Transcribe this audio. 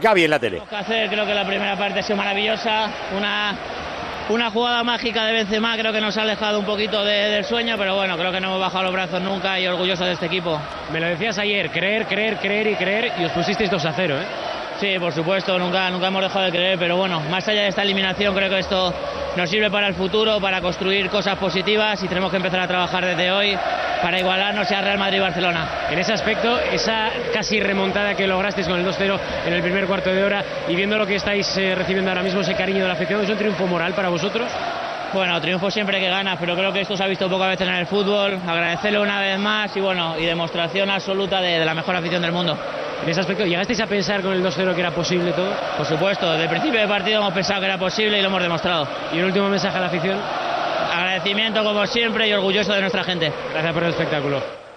Gaby en la tele. Creo que la primera parte ha sido maravillosa, una jugada mágica de Benzema creo que nos ha alejado un poquito del sueño, pero bueno, creo que no hemos bajado los brazos nunca y orgulloso de este equipo. Me lo decías ayer, creer y os pusisteis 2-0, ¿eh? Sí, por supuesto, nunca hemos dejado de creer, pero bueno, más allá de esta eliminación creo que esto nos sirve para el futuro, para construir cosas positivas y tenemos que empezar a trabajar desde hoy para igualarnos a Real Madrid y Barcelona. En ese aspecto, esa casi remontada que lograsteis con el 2-0 en el primer cuarto de hora y viendo lo que estáis recibiendo ahora mismo, ese cariño de la afición, ¿es un triunfo moral para vosotros? Bueno, triunfo siempre que ganas, pero creo que esto se ha visto pocas veces en el fútbol. Agradecerlo una vez más y bueno, y demostración absoluta de la mejor afición del mundo. En ese aspecto, ¿llegasteis a pensar con el 2-0 que era posible todo? Por supuesto, desde el principio del partido hemos pensado que era posible y lo hemos demostrado. ¿Y un último mensaje a la afición? Agradecimiento como siempre y orgulloso de nuestra gente. Gracias por el espectáculo.